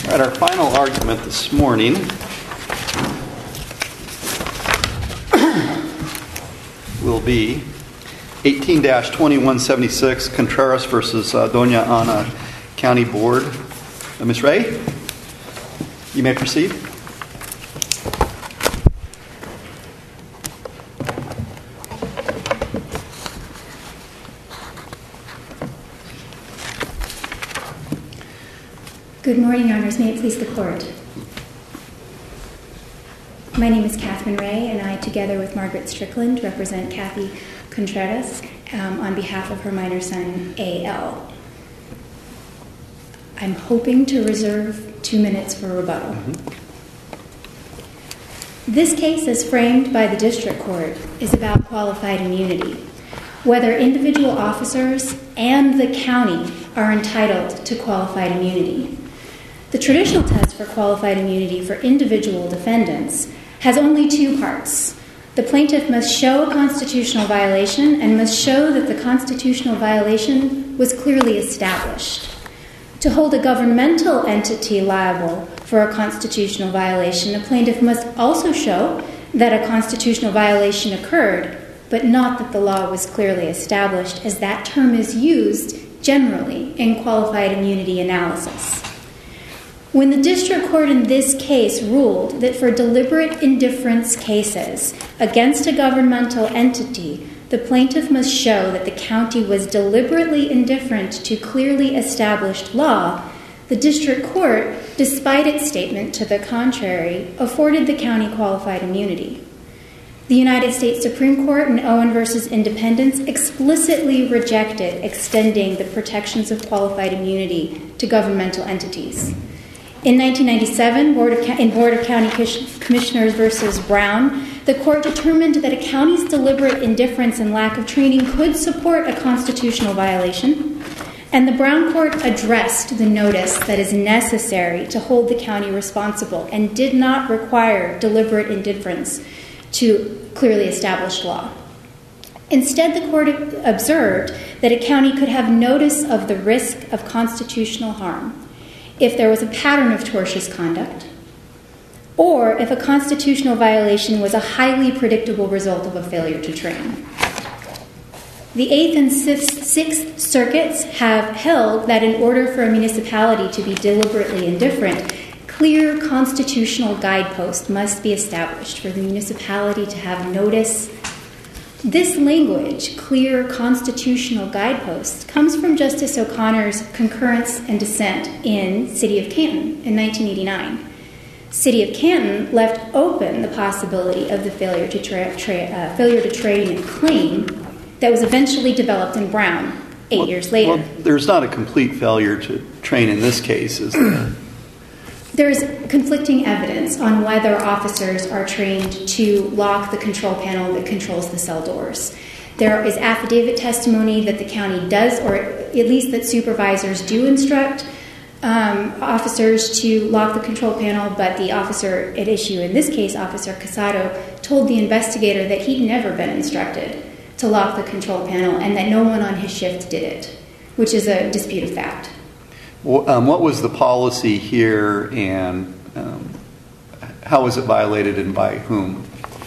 All right, our final argument this morning will be 18-2176 Contreras versus Doña Ana County Board. Ms. Ray, you may proceed. Good morning, Your Honors. May it please the Court. My name is Catherine Ray, and I, together with Margaret Strickland, represent Kathy Contreras on behalf of her minor son, A.L. I'm hoping to reserve 2 minutes for rebuttal. This case, as framed by the District Court, is about qualified immunity, whether individual officers and the county are entitled to qualified immunity. The traditional test for qualified immunity for individual defendants has only two parts. The plaintiff must show a constitutional violation and must show that the constitutional violation was clearly established. To hold a governmental entity liable for a constitutional violation, a plaintiff must also show that a constitutional violation occurred, but not that the law was clearly established, as that term is used generally in qualified immunity analysis. When the District Court in this case ruled that for deliberate indifference cases against a governmental entity, the plaintiff must show that the county was deliberately indifferent to clearly established law, the District Court, despite its statement to the contrary, afforded the county qualified immunity. The United States Supreme Court in Owen v. Independence explicitly rejected extending the protections of qualified immunity to governmental entities. In 1997, in Board of County Commissioners v. Brown, the court determined that a county's deliberate indifference and lack of training could support a constitutional violation, and the Brown court addressed the notice that is necessary to hold the county responsible and did not require deliberate indifference to clearly established law. Instead, the court observed that a county could have notice of the risk of constitutional harm if there was a pattern of tortious conduct, or if a constitutional violation was a highly predictable result of a failure to train. The Eighth and Sixth Circuits have held that in order for a municipality to be deliberately indifferent, clear constitutional guideposts must be established for the municipality to have notice. This language, clear constitutional guideposts, comes from Justice O'Connor's concurrence and dissent in City of Canton in 1989. City of Canton left open the possibility of the failure to train claim that was eventually developed in Brown 8 years later. Well, there's not a complete failure to train in this case, is there? There's conflicting evidence on whether officers are trained to lock the control panel that controls the cell doors. There is affidavit testimony that the county does, or at least that supervisors do instruct officers to lock the control panel, but the officer at issue in this case, Officer Casado, told the investigator that he'd never been instructed to lock the control panel and that no one on his shift did it, which is a disputed fact. What was the policy here, and how was it violated, and by whom?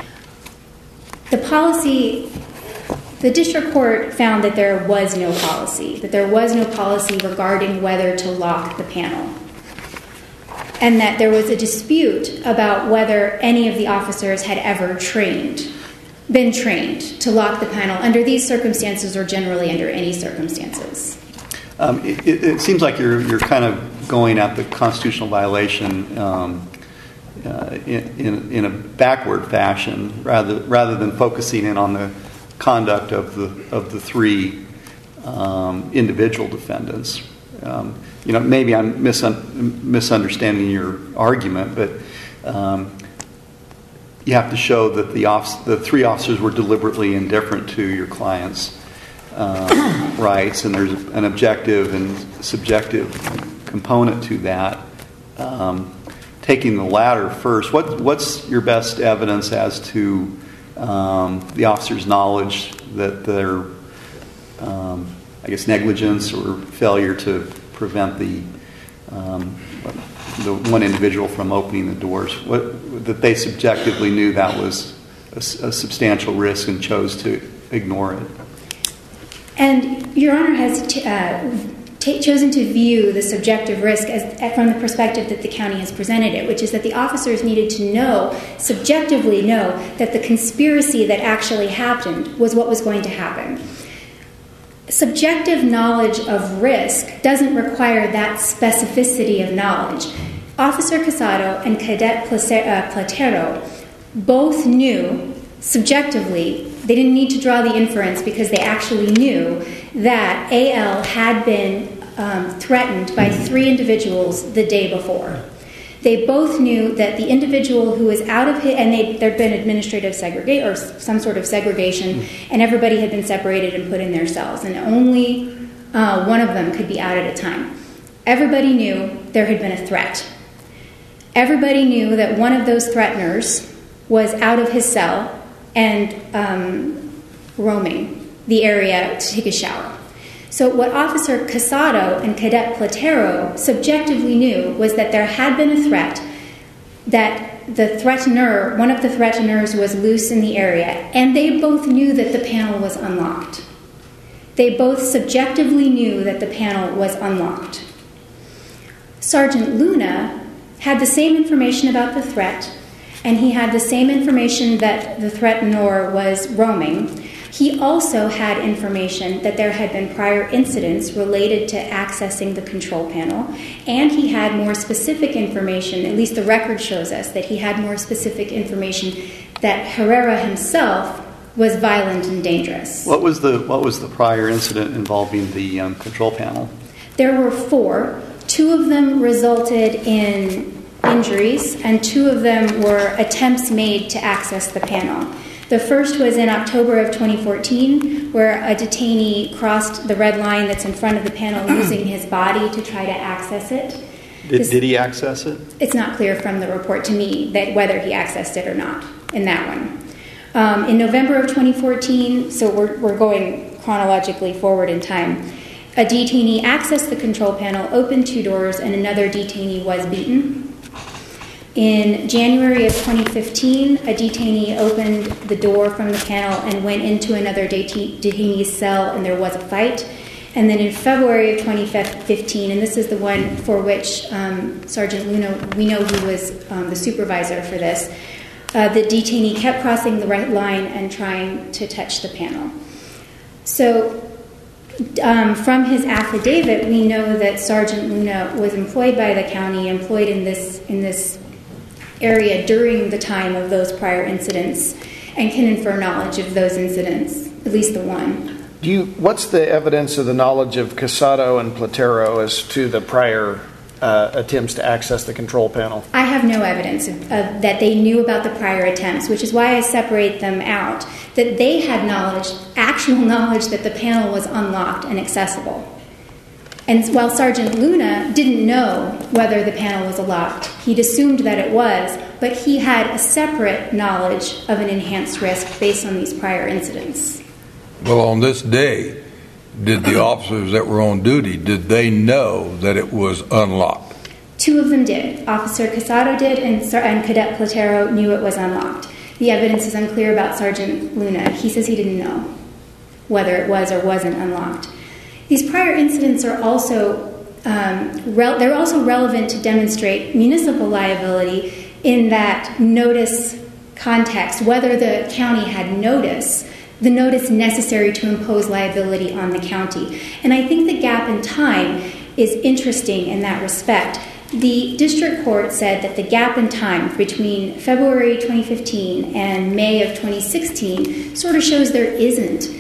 The policy, the District Court found that there was no policy, regarding whether to lock the panel, and that there was a dispute about whether any of the officers had ever been trained to lock the panel under these circumstances or generally under any circumstances. It seems like you're kind of going at the constitutional violation in a backward fashion, rather than focusing in on the conduct of the three individual defendants. Maybe I'm misunderstanding your argument, but you have to show that the three officers were deliberately indifferent to your client's rights, and there's an objective and subjective component to that. Taking the latter first, what's your best evidence as to the officer's knowledge that their, negligence or failure to prevent the the one individual from opening the doors? That they subjectively knew that was a substantial risk and chose to ignore it. And Your Honor has chosen to view the subjective risk from the perspective that the county has presented it, which is that the officers needed to subjectively know, that the conspiracy that actually happened was what was going to happen. Subjective knowledge of risk doesn't require that specificity of knowledge. Officer Casado and Cadet Platero both knew subjectively, they didn't need to draw the inference because they actually knew that AL had been threatened by 3 individuals the day before. They both knew that the individual who was out of there'd been administrative segregation or some sort of segregation, and everybody had been separated and put in their cells, and only one of them could be out at a time. Everybody knew there had been a threat. Everybody knew that one of those threateners was out of his cell and roaming the area to take a shower. So what Officer Casado and Cadet Platero subjectively knew was that there had been a threat, that one of the threateners was loose in the area, and they both knew that the panel was unlocked. They both subjectively knew that the panel was unlocked. Sergeant Luna had the same information about the threat, and he had the same information that the threatener was roaming. He also had information that there had been prior incidents related to accessing the control panel, and he had more specific information, at least the record shows us, that he had more specific information that Herrera himself was violent and dangerous. What was the prior incident involving the control panel? There were 4. 2 of them resulted in injuries, and 2 of them were attempts made to access the panel. The first was in October of 2014, where a detainee crossed the red line that's in front of the panel using his body to try to access it. Did he access it? It's not clear from the report to me that whether he accessed it or not in that one. In November of 2014, so we're going chronologically forward in time, a detainee accessed the control panel, opened 2 doors, and another detainee was beaten. In January of 2015, a detainee opened the door from the panel and went into another detainee's cell, and there was a fight. And then in February of 2015, and this is the one for which Sergeant Luna, we know he was the supervisor for this, the detainee kept crossing the red line and trying to touch the panel. So from his affidavit, we know that Sergeant Luna was employed by the county, employed in this area during the time of those prior incidents, and can infer knowledge of those incidents, at least the one. What's the evidence of the knowledge of Casado and Platero as to the prior attempts to access the control panel? I have no evidence that they knew about the prior attempts, which is why I separate them out, that they had actual knowledge that the panel was unlocked and accessible. And while Sergeant Luna didn't know whether the panel was unlocked, he'd assumed that it was, but he had a separate knowledge of an enhanced risk based on these prior incidents. Well, on this day, did the officers that were on duty, did they know that it was unlocked? 2 of them did. Officer Casado did, and Cadet Platero knew it was unlocked. The evidence is unclear about Sergeant Luna. He says he didn't know whether it was or wasn't unlocked. These prior incidents are also they're also relevant to demonstrate municipal liability in that notice context, whether the county had the notice necessary to impose liability on the county. And I think the gap in time is interesting in that respect. The district court said that the gap in time between February 2015 and May of 2016 sort of shows there isn't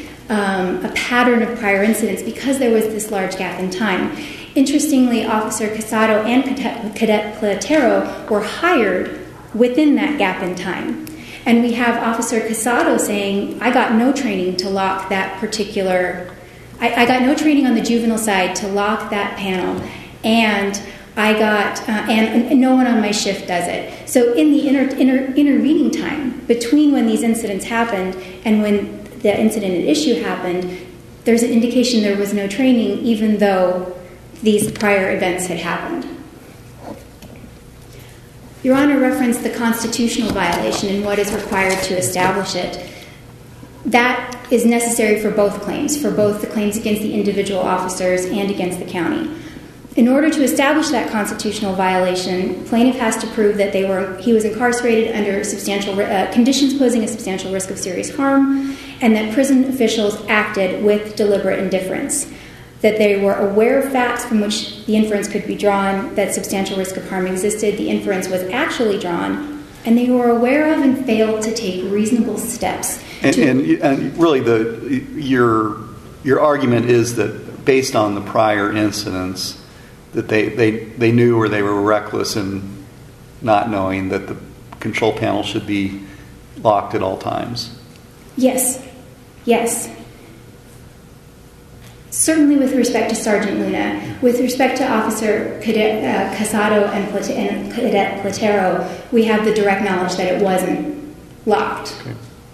a pattern of prior incidents because there was this large gap in time. Interestingly, Officer Casado and Cadet Platero were hired within that gap in time. And we have Officer Casado saying, I got no training to lock that particular... I got no training on the juvenile side to lock that panel, and I got... and no one on my shift does it. So in the intervening time between when these incidents happened and when the incident at issue happened, there's an indication there was no training even though these prior events had happened. Your Honor referenced the constitutional violation and what is required to establish it. That is necessary for both claims, for both the claims against the individual officers and against the county. In order to establish that constitutional violation, plaintiff has to prove that he was incarcerated under substantial conditions posing a substantial risk of serious harm, and that prison officials acted with deliberate indifference, that they were aware of facts from which the inference could be drawn that substantial risk of harm existed, the inference was actually drawn, and they were aware of and failed to take reasonable steps. And really, your argument is that based on the prior incidents, that they knew, or they were reckless in not knowing that the control panel should be locked at all times. Yes. Certainly with respect to Sergeant Luna. With respect to Officer Cadet Casado and Cadet Platero, we have the direct knowledge that it wasn't locked. Okay.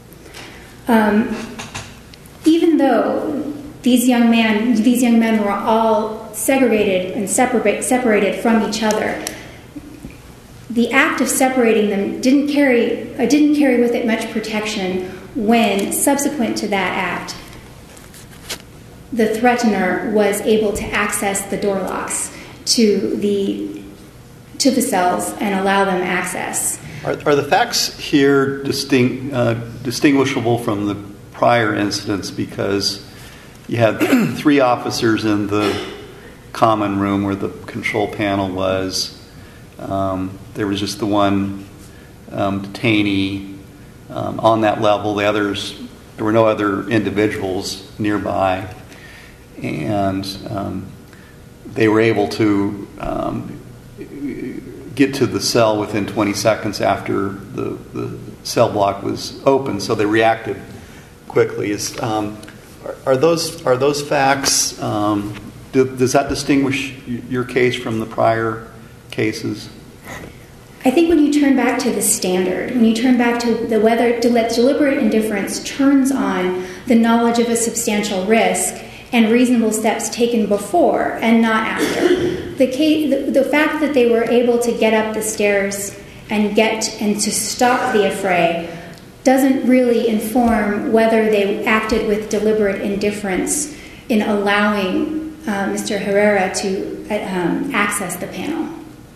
Even though these young men were all segregated and separated from each other, the act of separating them didn't carry with it much protection when, subsequent to that act, the threatener was able to access the door locks to the cells and allow them access. Are the facts here distinguishable from the prior incidents, because you had 3 officers in the common room where the control panel was. There was just the one detainee on that level. The others, there were no other individuals nearby, and they were able to get to the cell within 20 seconds after the cell block was open, so they reacted quickly. Are those facts? Does that distinguish your case from the prior cases? I think when you turn back to the standard, when you turn back to whether deliberate indifference turns on the knowledge of a substantial risk and reasonable steps taken before and not after. The fact that they were able to get up the stairs and to stop the affray doesn't really inform whether they acted with deliberate indifference in allowing Mr. Herrera to access the panel.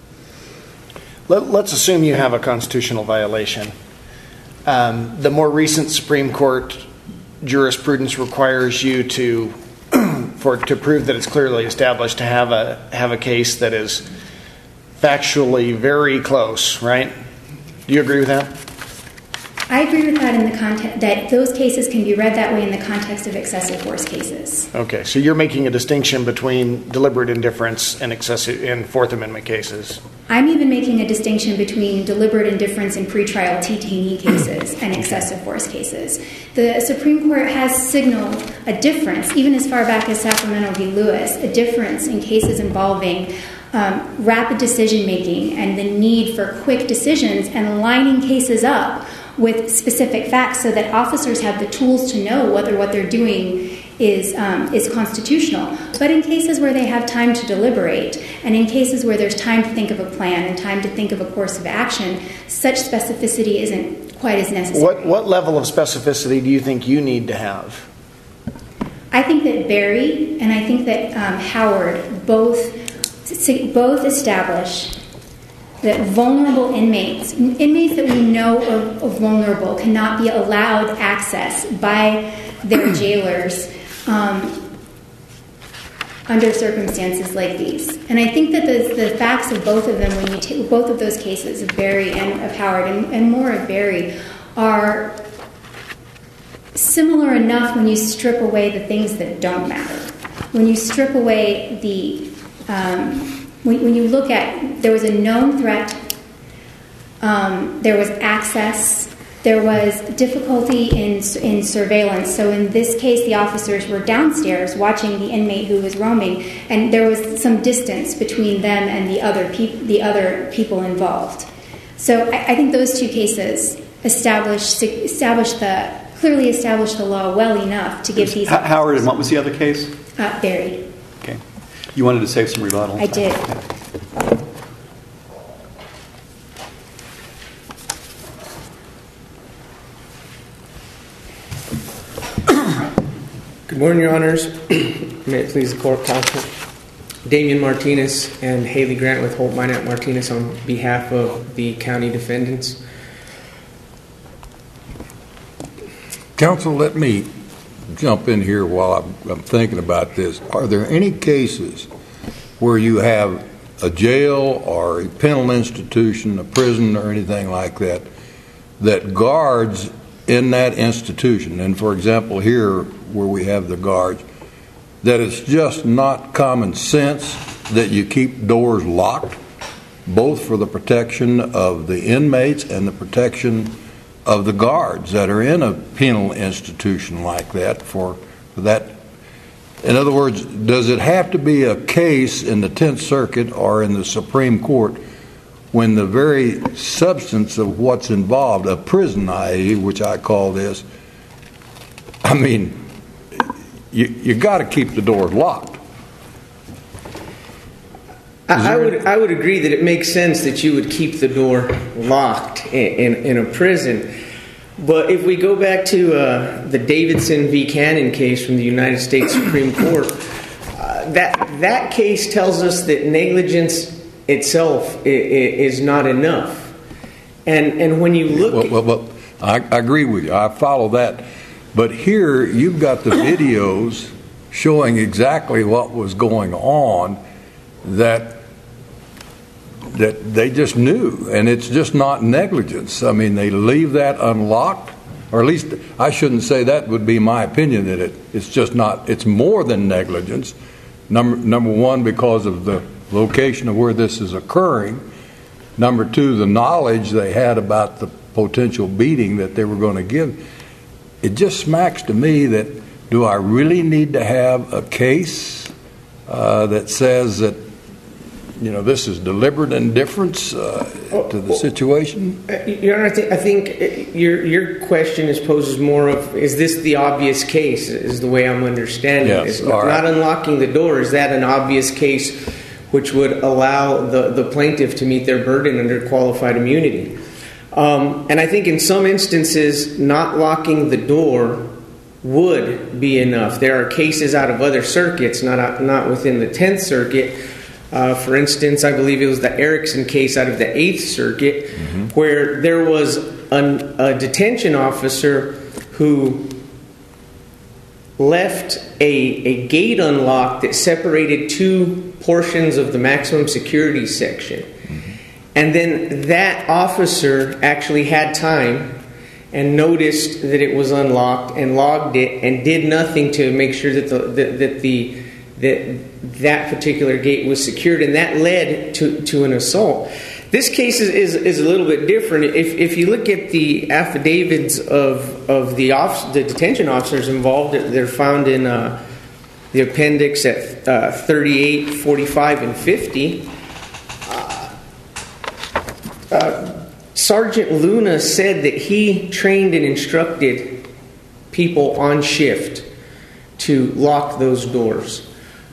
Let's assume you have a constitutional violation. The more recent Supreme Court jurisprudence requires you to prove that it's clearly established to have a case that is factually very close, right? Do you agree with that? I agree with that in the context that those cases can be read that way in the context of excessive force cases. Okay, so you're making a distinction between deliberate indifference and excessive in Fourth Amendment cases. I'm even making a distinction between deliberate indifference in pretrial detainee cases and excessive force cases. The Supreme Court has signaled a difference, even as far back as Sacramento v. Lewis, a difference in cases involving rapid decision-making and the need for quick decisions and lining cases up with specific facts so that officers have the tools to know whether what they're doing is constitutional. But in cases where they have time to deliberate, and in cases where there's time to think of a plan and time to think of a course of action, such specificity isn't quite as necessary. What level of specificity do you think you need to have? I think that Berry and I think that Howard both establish that vulnerable inmates that we know are vulnerable, cannot be allowed access by their jailers under circumstances like these. And I think that the facts of both of them, when you take both of those cases, of Berry and of Howard, and more of Berry, are similar enough when you strip away the things that don't matter. When you strip away when you look at, there was a known threat, there was access, there was difficulty in surveillance. So in this case, the officers were downstairs watching the inmate who was roaming, and there was some distance between them and the other people involved. So I think those two cases clearly established the law well enough to give these. Howard, and what was the other case? Berry. Okay. You wanted to save some rebuttal. I did. morning, Your Honors. May it please the court, counsel. Damian Martinez and Haley Grant with Holt Minot Martinez on behalf of the county defendants. Counsel, let me jump in here while I'm thinking about this. Are there any cases where you have a jail or a penal institution, a prison or anything like that, that guards in that institution, and for example here where we have the guards, that it's just not common sense that you keep doors locked, both for the protection of the inmates and the protection of the guards that are in a penal institution like that for that? In other words, does it have to be a case in the 10th Circuit or in the Supreme Court when the very substance of what's involved, a prison, i.e., which I call this, I mean, you got to keep the doors locked. I would agree that it makes sense that you would keep the door locked in a prison. But if we go back to the Davidson v. Cannon case from the United States Supreme Court, that case tells us that negligence itself is not enough. And when you look... Well, I agree with you. I follow that. But here you've got the videos showing exactly what was going on that they just knew, and it's just not negligence. I mean, they leave that unlocked, or at least I shouldn't say that would be my opinion, that it's just not, it's more than negligence. Number one, because of the location of where this is occurring. Number two, the knowledge they had about the potential beating that they were going to give. It just smacks to me that, do I really need to have a case that says that, you know, this is deliberate indifference to the situation? Your Honor, I think your question poses more of, is this the obvious case, is the way I'm understanding it. Yes, not unlocking the door, is that an obvious case which would allow the plaintiff to meet their burden under qualified immunity? And I think in some instances, not locking the door would be enough. There are cases out of other circuits, not within the 10th Circuit. For instance, I believe it was the Erickson case out of the 8th Circuit, where there was a detention officer who left a gate unlocked that separated two portions of the maximum security section. And then that officer actually had time and noticed that it was unlocked and logged it and did nothing to make sure that that particular gate was secured, and that led to an assault. This case is a little bit different. If you look at the affidavits of the detention officers involved, they're found in the appendix at 38, 45, and 50. Sergeant Luna said that he trained and instructed people on shift to lock those doors.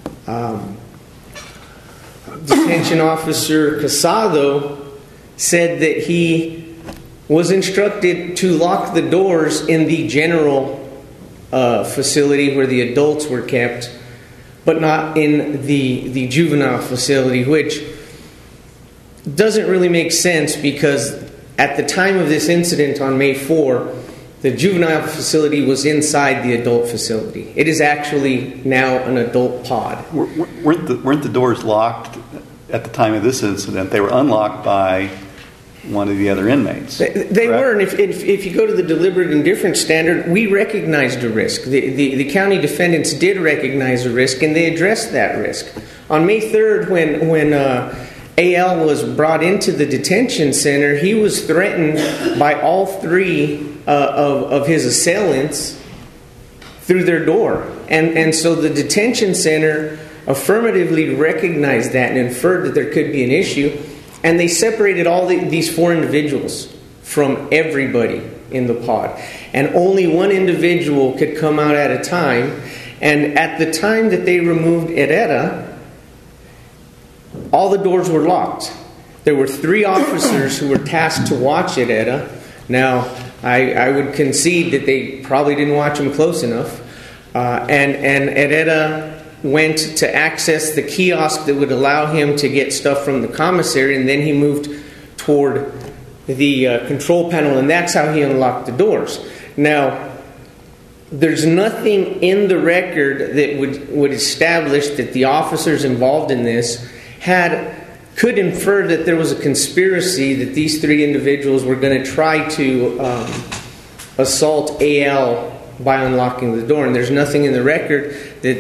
Detention officer Casado said that he was instructed to lock the doors in the general facility where the adults were kept, but not in the juvenile facility, which doesn't really make sense because at the time of this incident on May 4, the juvenile facility was inside the adult facility. It is actually now an adult pod. Weren't the doors locked at the time of this incident? They were unlocked by one of the other inmates. They were, and if you go to the deliberate indifference standard, we recognized a risk. The county defendants did recognize a risk, and they addressed that risk. On May 3rd, when AL was brought into the detention center, he was threatened by all three of his assailants through their door. And so the detention center affirmatively recognized that and inferred that there could be an issue. And they separated all these four individuals from everybody in the pod. And only one individual could come out at a time. And at the time that they removed Herrera, all the doors were locked. There were three officers who were tasked to watch Herrera. Now, I would concede that they probably didn't watch him close enough. and Herrera went to access the kiosk that would allow him to get stuff from the commissary, and then he moved toward the control panel, and that's how he unlocked the doors. Now, there's nothing in the record that would establish that the officers involved in this could infer that there was a conspiracy that these three individuals were going to try to assault AL by unlocking the door. And there's nothing in the record that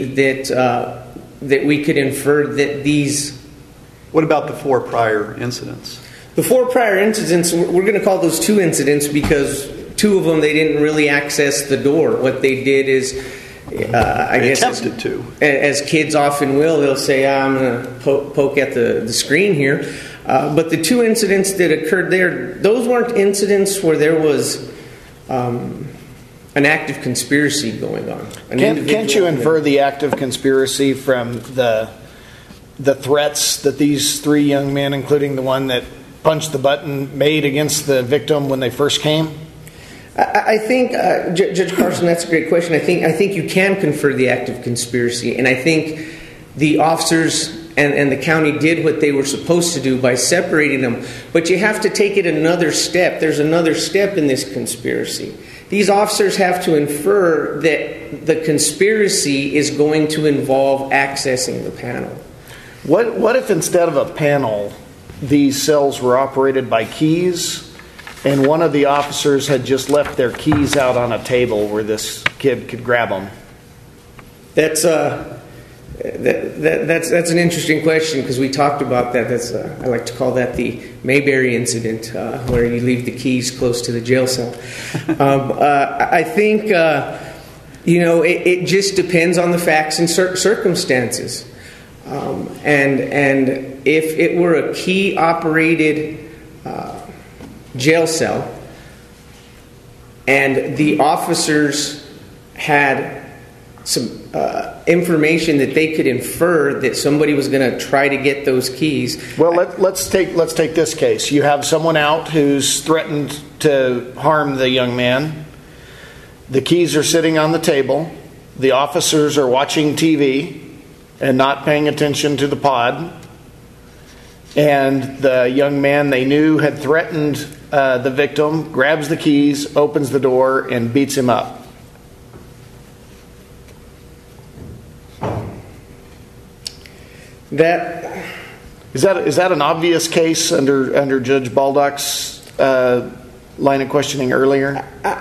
we could infer that these. What about the 4 prior incidents? The 4 prior incidents, we're going to call those 2 incidents because 2 of them they didn't really access the door. What they did is, I guess, attempted to. As kids often will, they'll say, "I'm going to poke at the screen here." But the 2 incidents that occurred there, those weren't incidents where there was an active conspiracy going on. Can't you infer the active conspiracy from the threats that these 3 young men, including the one that punched the button, made against the victim when they first came? I think, Judge Carson, that's a great question. I think you can confer the active conspiracy, and I think the officers and the county did what they were supposed to do by separating them. But you have to take it another step. There's another step in this conspiracy. These officers have to infer that the conspiracy is going to involve accessing the panel. What if instead of a panel, these cells were operated by keys, and one of the officers had just left their keys out on a table where this kid could grab them? That's an interesting question because we talked about that. I like to call that the Mayberry incident, where you leave the keys close to the jail cell. I think it just depends on the facts and circumstances. And if it were a key operated jail cell and the officers had some information that they could infer that somebody was going to try to get those keys. Well, let's take this case. You have someone out who's threatened to harm the young man. The keys are sitting on the table. The officers are watching TV and not paying attention to the pod. And the young man they knew had threatened the victim, grabs the keys, opens the door, and beats him up. Is that an obvious case under Judge Baldock's line of questioning earlier?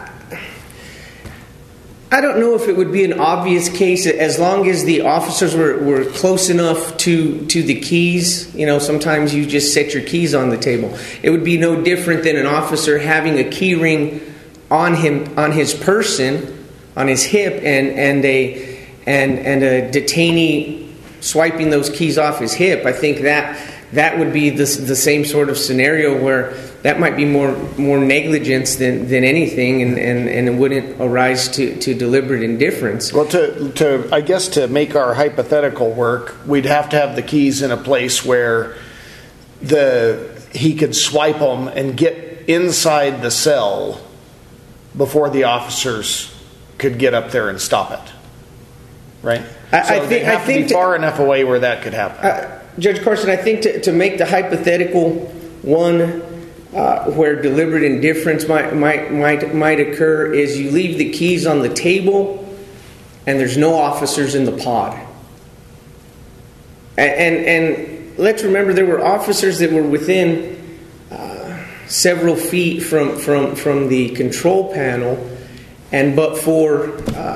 I don't know if it would be an obvious case as long as the officers were close enough to the keys. Sometimes you just set your keys on the table. It would be no different than an officer having a key ring on him, on his person, on his hip, and a detainee swiping those keys off his hip. I think that would be the same sort of scenario where that might be more negligence than anything, and it wouldn't arise to deliberate indifference. Well, I guess to make our hypothetical work, we'd have to have the keys in a place where he could swipe them and get inside the cell before the officers could get up there and stop it. Right? I think far enough away where that could happen. Judge Carson, I think to make the hypothetical one where deliberate indifference might occur is you leave the keys on the table and there's no officers in the pod. And let's remember there were officers that were within several feet from the control panel, but for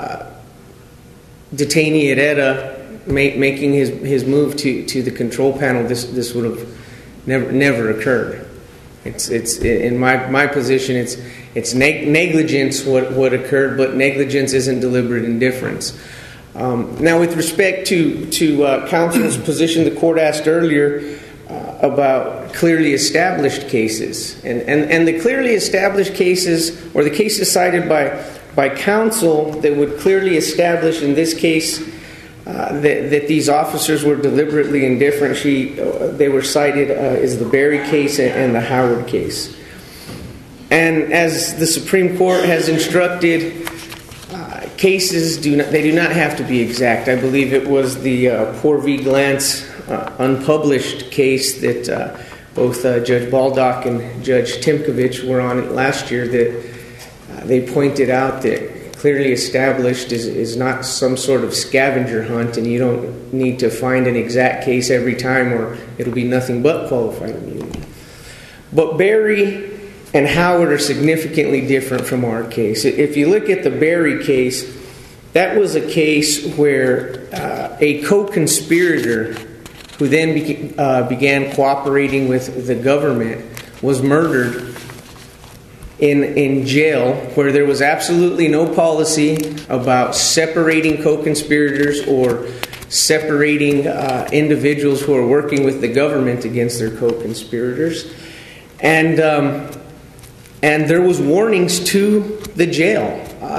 detainee Herrera making his move to the control panel, this would have never occurred. It's in my position. It's negligence what occurred, but negligence isn't deliberate indifference. Now, with respect to counsel's position, the court asked earlier about clearly established cases, and the clearly established cases, or the cases cited by counsel that would clearly establish in this case that these officers were deliberately indifferent. They were cited as the Berry case and the Howard case. And as the Supreme Court has instructed, cases do not have to be exact. I believe it was the Poor v. Glantz unpublished case that both Judge Baldock and Judge Timkovich were on it last year, that they pointed out that clearly established is not some sort of scavenger hunt, and you don't need to find an exact case every time or it'll be nothing but qualified immunity. But Berry and Howard are significantly different from our case. If you look at the Berry case, that was a case where a co-conspirator who then began cooperating with the government was murdered in jail, where there was absolutely no policy about separating co-conspirators or separating individuals who are working with the government against their co-conspirators. And there was warnings to the jail.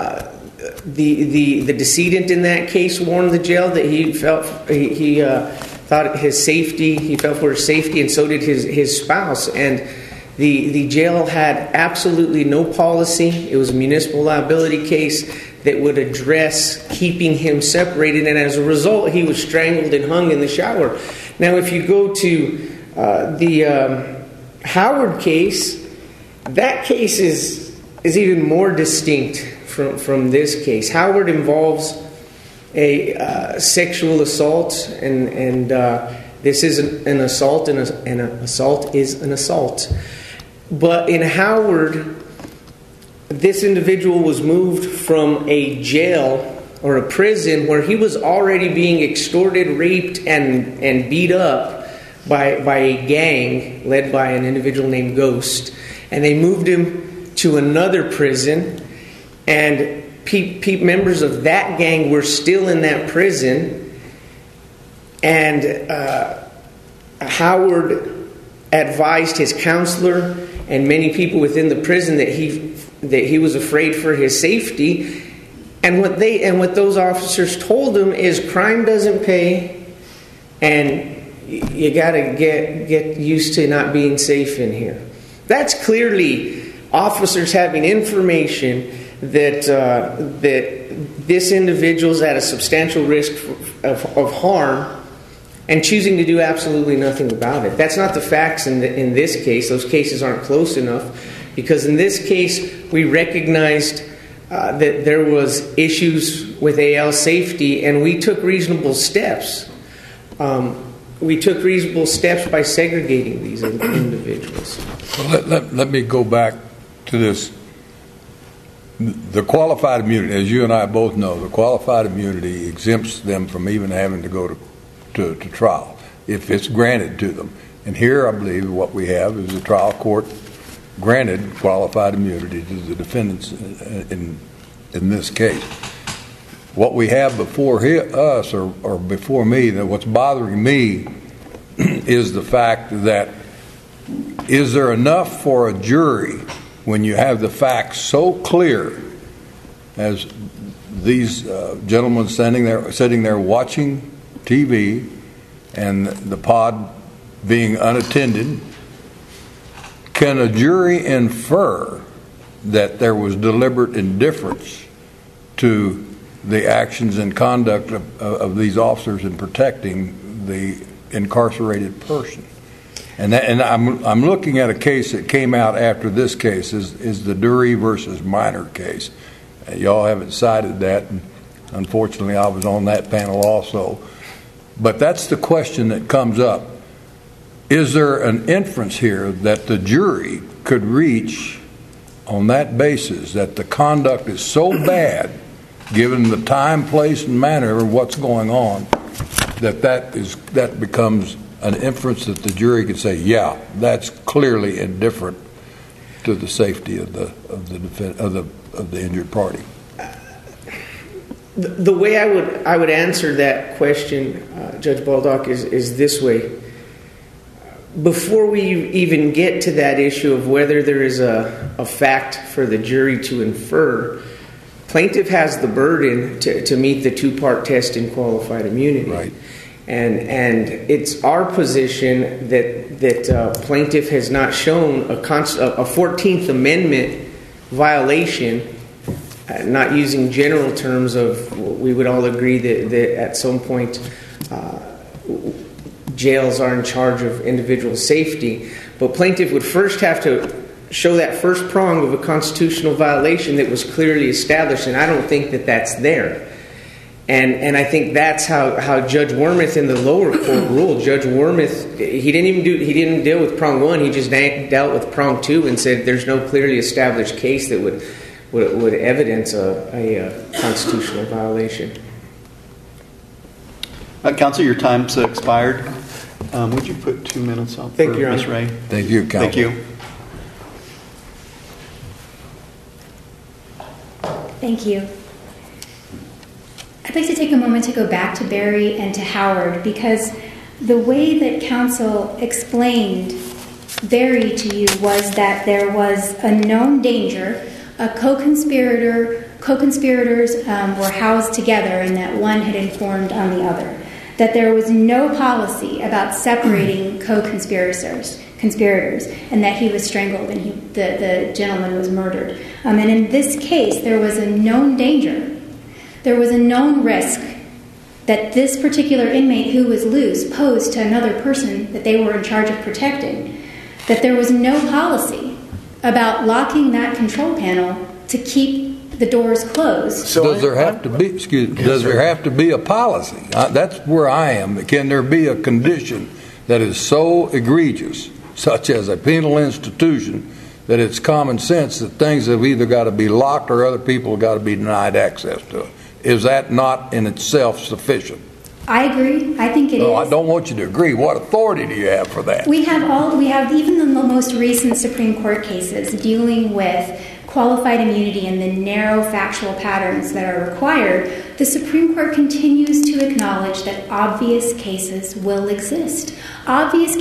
The decedent in that case warned the jail that he felt thought his safety. He felt for his safety, and so did his spouse. And the jail had absolutely no policy. It was a municipal liability case that would address keeping him separated, and as a result, he was strangled and hung in the shower. Now, if you go to the Howard case, that case is even more distinct from this case. Howard involves a sexual assault, and this is an assault, and an assault is an assault. But in Howard, this individual was moved from a jail or a prison where he was already being extorted, raped, and beat up by a gang led by an individual named Ghost. And they moved him to another prison, and members of that gang were still in that prison. And Howard advised his counselor and many people within the prison that he was afraid for his safety. And what those officers told him is, crime doesn't pay, and you got to get used to not being safe in here. That's clearly officers having information that this individual's at a substantial risk of harm, and choosing to do absolutely nothing about it. That's not the facts in this case. Those cases aren't close enough, because in this case we recognized that there was issues with AL safety, and we took reasonable steps. We took reasonable steps by segregating these individuals. Well, let me go back to this. The qualified immunity, as you and I both know, the qualified immunity exempts them from even having to go to trial if it's granted to them. And here I believe what we have is the trial court granted qualified immunity to the defendants in this case. What we have before us, or before me, that what's bothering me is the fact that, is there enough for a jury when you have the facts so clear as these gentlemen sitting there watching TV and the pod being unattended? Can a jury infer that there was deliberate indifference to the actions and conduct of these officers in protecting the incarcerated person? And I'm looking at a case that came out after this case, is the Dury versus Minor case. Y'all haven't cited that, and unfortunately I was on that panel also. But that's the question that comes up. Is there an inference here that the jury could reach on that basis, that the conduct is so bad, given the time, place, and manner of what's going on, that becomes an inference that the jury could say, yeah, that's clearly indifferent to the safety of the injured party? The way I would answer that question, Judge Baldock, is this way. Before we even get to that issue of whether there is a fact for the jury to infer, plaintiff has the burden to meet the two-part test in qualified immunity. Right. And it's our position that plaintiff has not shown a 14th Amendment violation not using general terms of, we would all agree that at some point jails are in charge of individual safety, but plaintiff would first have to show that first prong of a constitutional violation that was clearly established, and I don't think that that's there. And I think that's how Judge Wormuth in the lower court ruled. Judge Wormuth, he didn't deal with prong one. He just dealt with prong two and said there's no clearly established case that would evidence a constitutional violation. Counsel, your time's expired. Would you put 2 minutes on for Ms. Ray? Thank you, Counsel. Thank you. Thank you. I'd like to take a moment to go back to Barry and to Howard, because the way that counsel explained Barry to you was that there was a known danger, co-conspirators were housed together and that one had informed on the other, that there was no policy about separating co-conspirators, and that he was strangled and the gentleman was murdered. And in this case, there was a known danger. There was a known risk that this particular inmate who was loose posed to another person that they were in charge of protecting, that there was no policy about locking that control panel to keep the doors closed. So does there have to be a policy? That's where I am. Can there be a condition that is so egregious, such as a penal institution, that it's common sense that things have either got to be locked or other people have got to be denied access to it? Is that not in itself sufficient? I agree. I think it is. I don't want you to agree. What authority do you have for that? We have even in the most recent Supreme Court cases dealing with qualified immunity and the narrow factual patterns that are required, the Supreme Court continues to acknowledge that obvious cases will exist. Obvious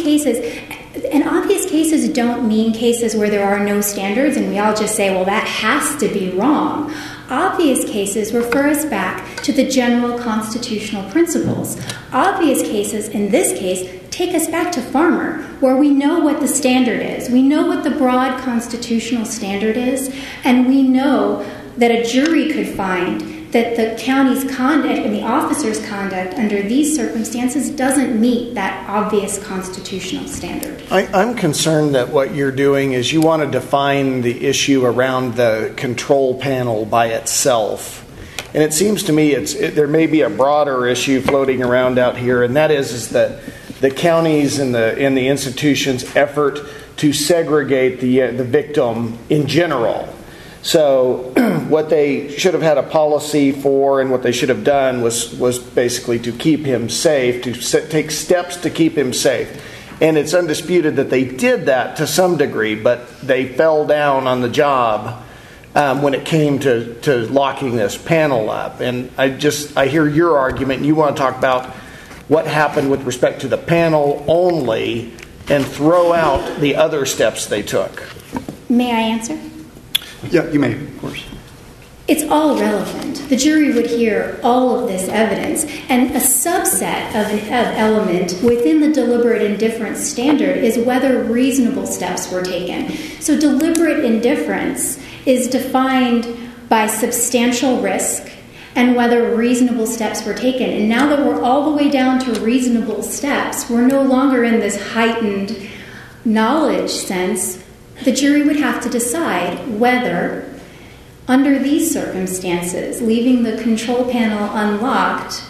cases don't mean cases where there are no standards and we all just say, well, that has to be wrong. Obvious cases refer us back to the general constitutional principles. Obvious cases, in this case, take us back to Farmer, where we know what the standard is. We know what the broad constitutional standard is, and we know that a jury could find that the county's conduct and the officer's conduct under these circumstances doesn't meet that obvious constitutional standard. I'm concerned that what you're doing is you want to define the issue around the control panel by itself. And it seems to me there may be a broader issue floating around out here, and that is that the counties and the institutions' effort to segregate the victim in general. So what they should have had a policy for and what they should have done was basically to keep him safe, to take steps to keep him safe. And it's undisputed that they did that to some degree, but they fell down on the job when it came to locking this panel up. And I hear your argument, and you want to talk about what happened with respect to the panel only and throw out the other steps they took. May I answer? Yeah, you may, of course. It's all relevant. The jury would hear all of this evidence, and a subset of an element within the deliberate indifference standard is whether reasonable steps were taken. So deliberate indifference is defined by substantial risk and whether reasonable steps were taken. And now that we're all the way down to reasonable steps, we're no longer in this heightened knowledge sense. The jury would have to decide whether, under these circumstances, leaving the control panel unlocked,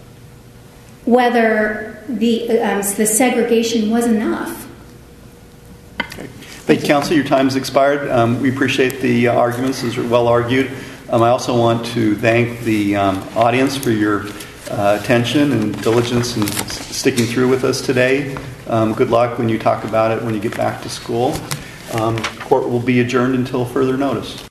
whether the segregation was enough. Okay. Thank you, counsel. Your time has expired. We appreciate the arguments. These are well argued. I also want to thank the audience for your attention and diligence in sticking through with us today. Good luck when you talk about it when you get back to school. Court will be adjourned until further notice.